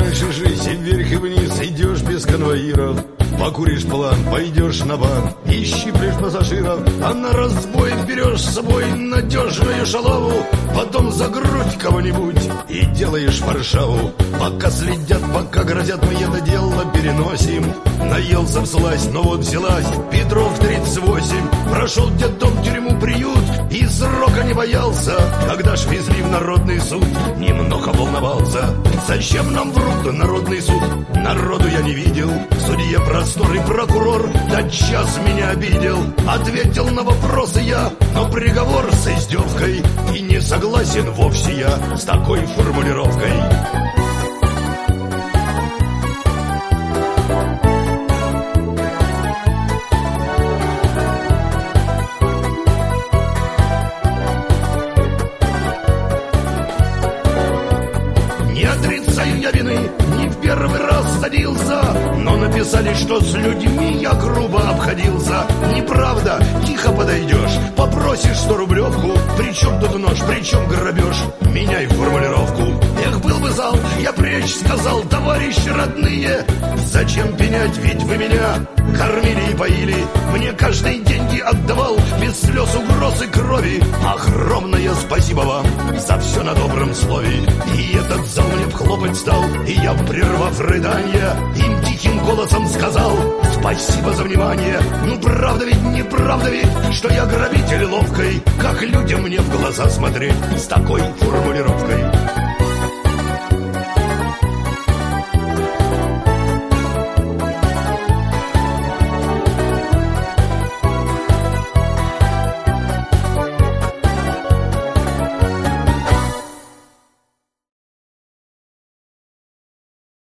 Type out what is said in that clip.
раньше жизнь, и вверх и вниз идешь без конвоиров. Покуришь план, пойдешь на бан и щиплешь пассажиров, а на разбой берешь с собой надежную шалаву. Потом за грудь кого-нибудь и делаешь Варшаву. Пока следят, пока грозят, мы это дело переносим. Наелся всласть, но вот взялась Петров 38. Прошел детдом, тюрьму, приют и срока не боялся. Когда ж везли в народный суд, немного волновался. Зачем нам в руку народный суд? Народу я не видел. Судья простой прокурор тотчас меня обидел. Ответил на вопросы я, но приговор с издевкой. И не согласен вовсе я с такой формулировкой. Не отрицаю я вины, не в первый раз садился, но написали, что с людьми я грубо обходился. Неправда, тихо подойдешь, попросишь 100-рублевку. Причем тут нож, причем грабеж, меняй формулировку. Эх, был бы зал, я прежде сказал, товарищи родные, зачем пенять, ведь вы меня кормили и поили. Мне каждый деньги отдавал, без слез, угроз и крови. Огромное спасибо вам за все на добром слове. И этот зал мне хлопать стал, и я, прервав рыдания, им тихим голосом сказал: спасибо за внимание. Ну правда ведь, неправда ведь, что я грабитель ловкой? Как людям мне в глаза смотреть с такой формулировкой?